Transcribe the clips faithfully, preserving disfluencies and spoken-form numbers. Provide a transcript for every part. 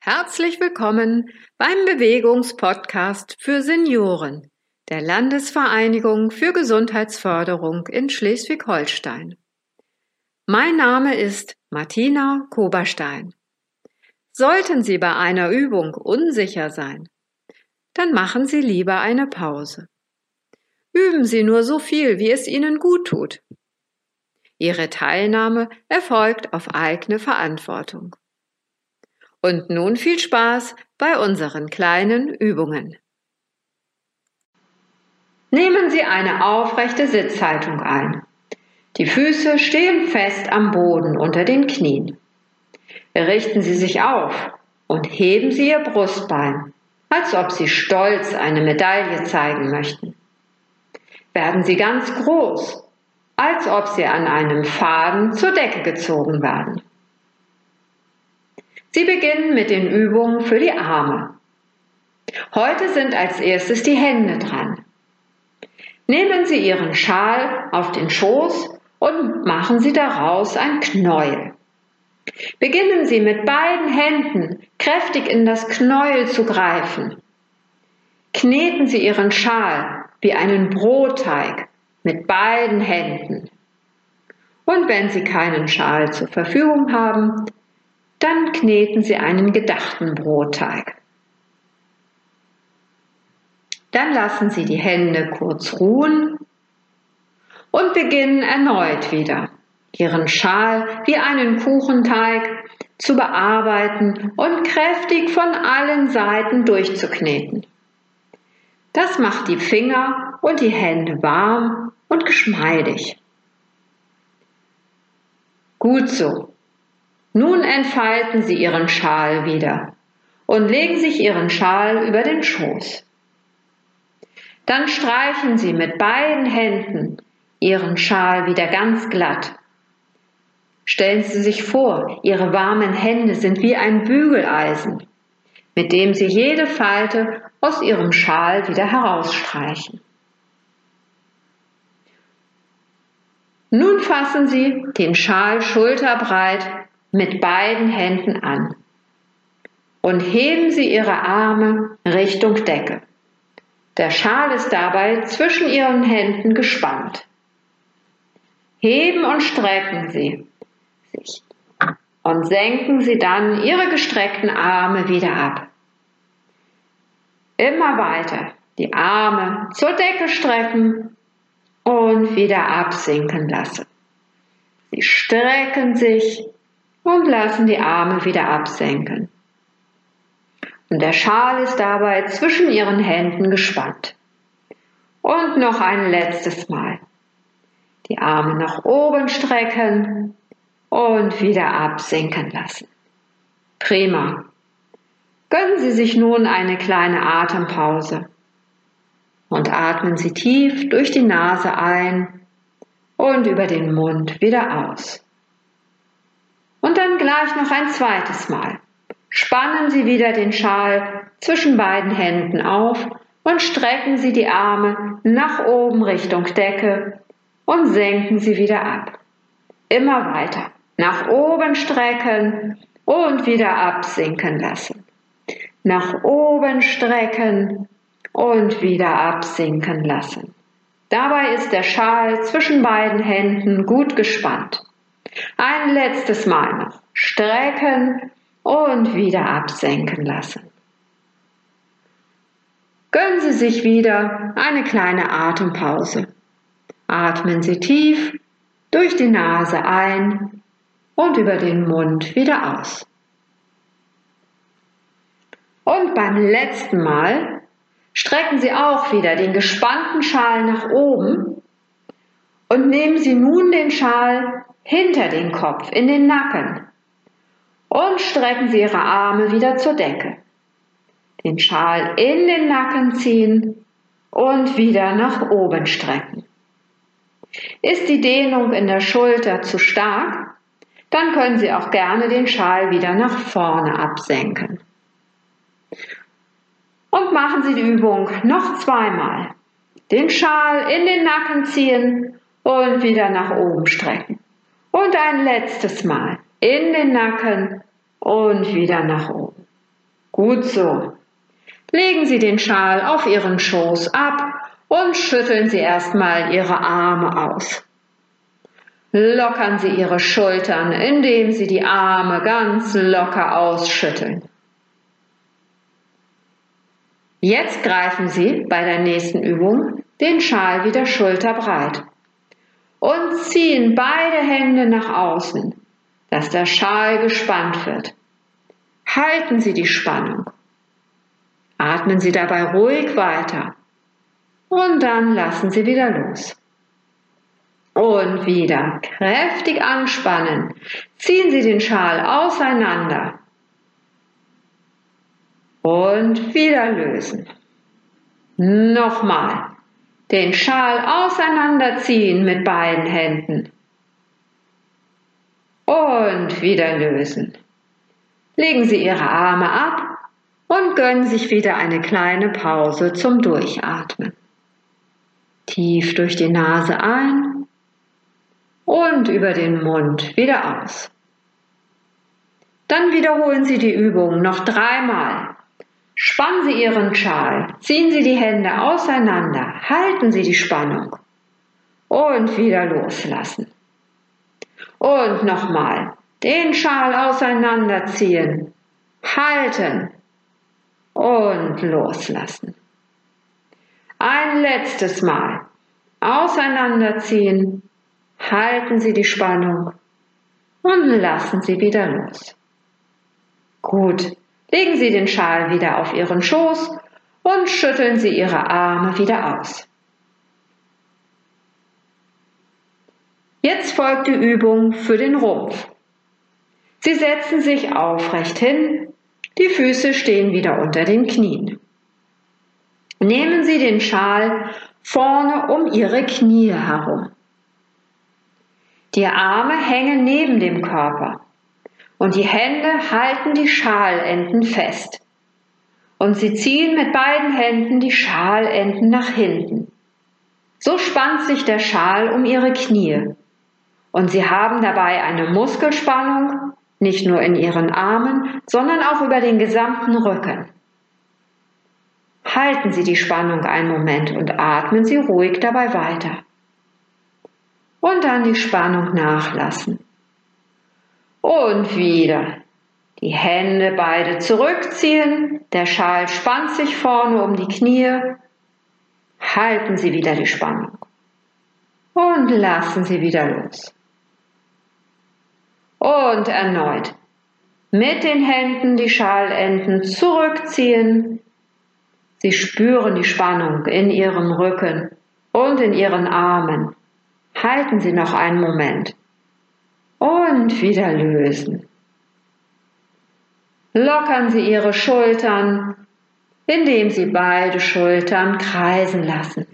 Herzlich willkommen beim Bewegungspodcast für Senioren der Landesvereinigung für Gesundheitsförderung in Schleswig-Holstein. Mein Name ist Martina Koberstein. Sollten Sie bei einer Übung unsicher sein, dann machen Sie lieber eine Pause. Üben Sie nur so viel, wie es Ihnen gut tut. Ihre Teilnahme erfolgt auf eigene Verantwortung. Und nun viel Spaß bei unseren kleinen Übungen. Nehmen Sie eine aufrechte Sitzhaltung ein. Die Füße stehen fest am Boden unter den Knien. Richten Sie sich auf und heben Sie Ihr Brustbein, als ob Sie stolz eine Medaille zeigen möchten. Werden Sie ganz groß, als ob Sie an einem Faden zur Decke gezogen werden. Sie beginnen mit den Übungen für die Arme. Heute sind als erstes die Hände dran. Nehmen Sie Ihren Schal auf den Schoß und machen Sie daraus ein Knäuel. Beginnen Sie mit beiden Händen kräftig in das Knäuel zu greifen. Kneten Sie Ihren Schal wie einen Brotteig mit beiden Händen. Und wenn Sie keinen Schal zur Verfügung haben, dann kneten Sie einen gedachten Brotteig. Dann lassen Sie die Hände kurz ruhen und beginnen erneut wieder, Ihren Schal wie einen Kuchenteig zu bearbeiten und kräftig von allen Seiten durchzukneten. Das macht die Finger und die Hände warm und geschmeidig. Gut so. Nun entfalten Sie Ihren Schal wieder und legen sich Ihren Schal über den Schoß. Dann streichen Sie mit beiden Händen Ihren Schal wieder ganz glatt. Stellen Sie sich vor, Ihre warmen Hände sind wie ein Bügeleisen, mit dem Sie jede Falte aus Ihrem Schal wieder herausstreichen. Nun fassen Sie den Schal schulterbreit mit beiden Händen an und heben Sie Ihre Arme Richtung Decke. Der Schal ist dabei zwischen Ihren Händen gespannt. Heben und strecken Sie sich und senken Sie dann Ihre gestreckten Arme wieder ab. Immer weiter die Arme zur Decke strecken und wieder absinken lassen. Sie strecken sich und lassen die Arme wieder absenken. Und der Schal ist dabei zwischen Ihren Händen gespannt. Und noch ein letztes Mal. Die Arme nach oben strecken und wieder absinken lassen. Prima. Gönnen Sie sich nun eine kleine Atempause. Und atmen Sie tief durch die Nase ein und über den Mund wieder aus. Und dann gleich noch ein zweites Mal. Spannen Sie wieder den Schal zwischen beiden Händen auf und strecken Sie die Arme nach oben Richtung Decke und senken sie wieder ab. Immer weiter. Nach oben strecken und wieder absinken lassen. Nach oben strecken und wieder absinken lassen. Dabei ist der Schal zwischen beiden Händen gut gespannt. Ein letztes Mal noch. Strecken und wieder absenken lassen. Gönnen Sie sich wieder eine kleine Atempause. Atmen Sie tief durch die Nase ein und über den Mund wieder aus. Und beim letzten Mal strecken Sie auch wieder den gespannten Schal nach oben und nehmen Sie nun den Schal hinter den Kopf, in den Nacken und strecken Sie Ihre Arme wieder zur Decke. Den Schal in den Nacken ziehen und wieder nach oben strecken. Ist die Dehnung in der Schulter zu stark, dann können Sie auch gerne den Schal wieder nach vorne absenken. Und machen Sie die Übung noch zweimal. Den Schal in den Nacken ziehen und wieder nach oben strecken. Und ein letztes Mal in den Nacken und wieder nach oben. Gut so. Legen Sie den Schal auf Ihren Schoß ab und schütteln Sie erstmal Ihre Arme aus. Lockern Sie Ihre Schultern, indem Sie die Arme ganz locker ausschütteln. Jetzt greifen Sie bei der nächsten Übung den Schal wieder schulterbreit und ziehen beide Hände nach außen, dass der Schal gespannt wird. Halten Sie die Spannung. Atmen Sie dabei ruhig weiter und dann lassen Sie wieder los. Und wieder kräftig anspannen. Ziehen Sie den Schal auseinander und wieder lösen. Nochmal. Den Schal auseinanderziehen mit beiden Händen und wieder lösen. Legen Sie Ihre Arme ab und gönnen sich wieder eine kleine Pause zum Durchatmen. Tief durch die Nase ein und über den Mund wieder aus. Dann wiederholen Sie die Übung noch dreimal. Spannen Sie Ihren Schal, ziehen Sie die Hände auseinander, halten Sie die Spannung und wieder loslassen. Und nochmal, den Schal auseinanderziehen, halten und loslassen. Ein letztes Mal, auseinanderziehen, halten Sie die Spannung und lassen Sie wieder los. Gut. Legen Sie den Schal wieder auf Ihren Schoß und schütteln Sie Ihre Arme wieder aus. Jetzt folgt die Übung für den Rumpf. Sie setzen sich aufrecht hin, die Füße stehen wieder unter den Knien. Nehmen Sie den Schal vorne um Ihre Knie herum. Die Arme hängen neben dem Körper. Und die Hände halten die Schalenden fest. Und Sie ziehen mit beiden Händen die Schalenden nach hinten. So spannt sich der Schal um Ihre Knie. Und Sie haben dabei eine Muskelspannung, nicht nur in Ihren Armen, sondern auch über den gesamten Rücken. Halten Sie die Spannung einen Moment und atmen Sie ruhig dabei weiter. Und dann die Spannung nachlassen. Und wieder. Die Hände beide zurückziehen, der Schal spannt sich vorne um die Knie. Halten Sie wieder die Spannung. Und lassen Sie wieder los. Und erneut. Mit den Händen die Schalenden zurückziehen. Sie spüren die Spannung in Ihrem Rücken und in Ihren Armen. Halten Sie noch einen Moment. Und wieder lösen. Lockern Sie Ihre Schultern, indem Sie beide Schultern kreisen lassen.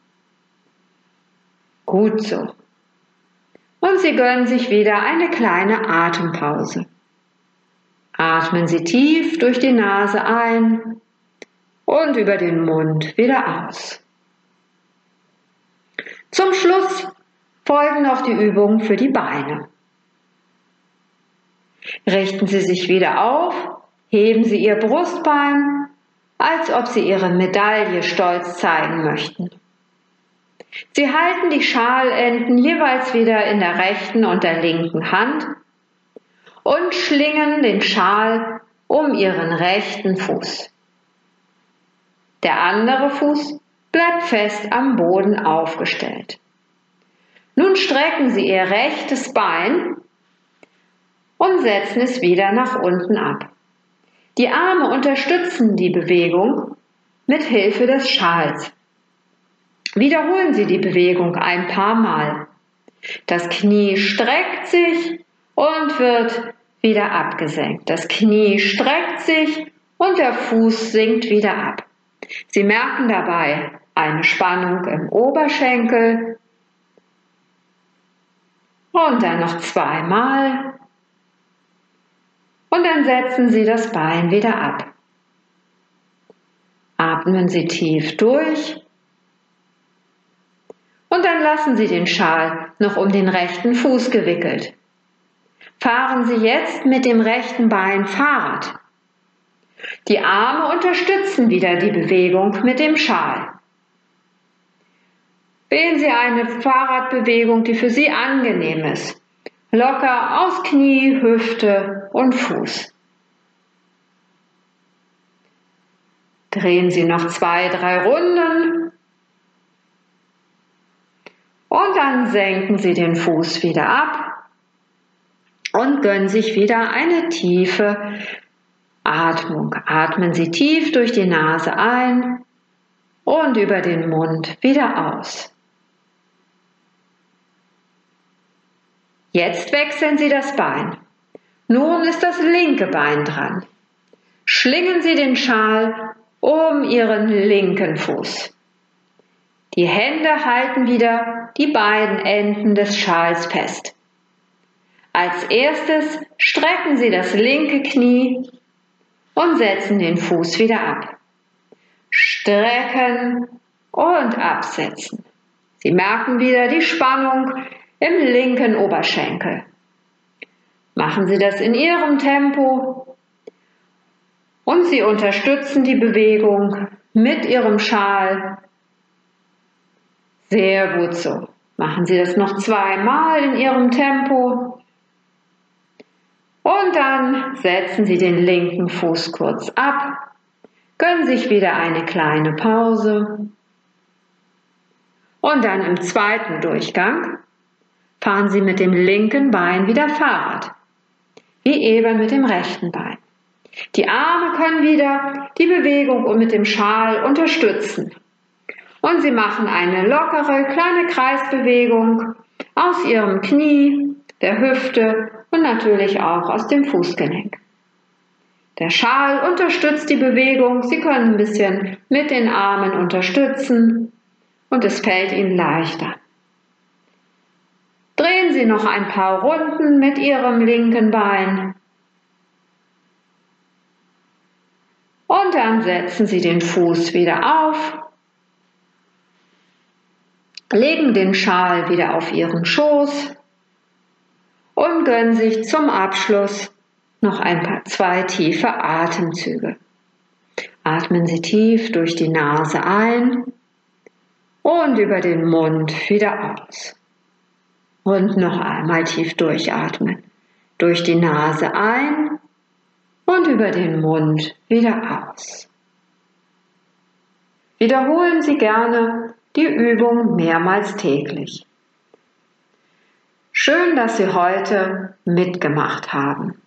Gut so. Und Sie gönnen sich wieder eine kleine Atempause. Atmen Sie tief durch die Nase ein und über den Mund wieder aus. Zum Schluss folgen noch die Übungen für die Beine. Richten Sie sich wieder auf, heben Sie Ihr Brustbein, als ob Sie Ihre Medaille stolz zeigen möchten. Sie halten die Schalenden jeweils wieder in der rechten und der linken Hand und schlingen den Schal um Ihren rechten Fuß. Der andere Fuß bleibt fest am Boden aufgestellt. Nun strecken Sie Ihr rechtes Bein und setzen es wieder nach unten ab. Die Arme unterstützen die Bewegung mit Hilfe des Schals. Wiederholen Sie die Bewegung ein paar Mal. Das Knie streckt sich und wird wieder abgesenkt. Das Knie streckt sich und der Fuß sinkt wieder ab. Sie merken dabei eine Spannung im Oberschenkel. Und dann noch zweimal. Und dann setzen Sie das Bein wieder ab. Atmen Sie tief durch. Und dann lassen Sie den Schal noch um den rechten Fuß gewickelt. Fahren Sie jetzt mit dem rechten Bein Fahrrad. Die Arme unterstützen wieder die Bewegung mit dem Schal. Wählen Sie eine Fahrradbewegung, die für Sie angenehm ist. Locker aus Knie, Hüfte und Fuß. Drehen Sie noch zwei, drei Runden. Und dann senken Sie den Fuß wieder ab und gönnen sich wieder eine tiefe Atmung. Atmen Sie tief durch die Nase ein und über den Mund wieder aus. Jetzt wechseln Sie das Bein. Nun ist das linke Bein dran. Schlingen Sie den Schal um Ihren linken Fuß. Die Hände halten wieder die beiden Enden des Schals fest. Als erstes strecken Sie das linke Knie und setzen den Fuß wieder ab. Strecken und absetzen. Sie merken wieder die Spannung im linken Oberschenkel. Machen Sie das in Ihrem Tempo und Sie unterstützen die Bewegung mit Ihrem Schal. Sehr gut so. Machen Sie das noch zweimal in Ihrem Tempo. Und dann setzen Sie den linken Fuß kurz ab, gönnen sich wieder eine kleine Pause. Und dann im zweiten Durchgang fahren Sie mit dem linken Bein wieder Fahrrad, wie eben mit dem rechten Bein. Die Arme können wieder die Bewegung mit dem Schal unterstützen. Und Sie machen eine lockere kleine Kreisbewegung aus Ihrem Knie, der Hüfte und natürlich auch aus dem Fußgelenk. Der Schal unterstützt die Bewegung. Sie können ein bisschen mit den Armen unterstützen und es fällt Ihnen leichter. Drehen Sie noch ein paar Runden mit Ihrem linken Bein. Und dann setzen Sie den Fuß wieder auf, legen den Schal wieder auf Ihren Schoß und gönnen sich zum Abschluss noch ein paar zwei tiefe Atemzüge. Atmen Sie tief durch die Nase ein und über den Mund wieder aus. Und noch einmal tief durchatmen. Durch die Nase ein und über den Mund wieder aus. Wiederholen Sie gerne die Übung mehrmals täglich. Schön, dass Sie heute mitgemacht haben.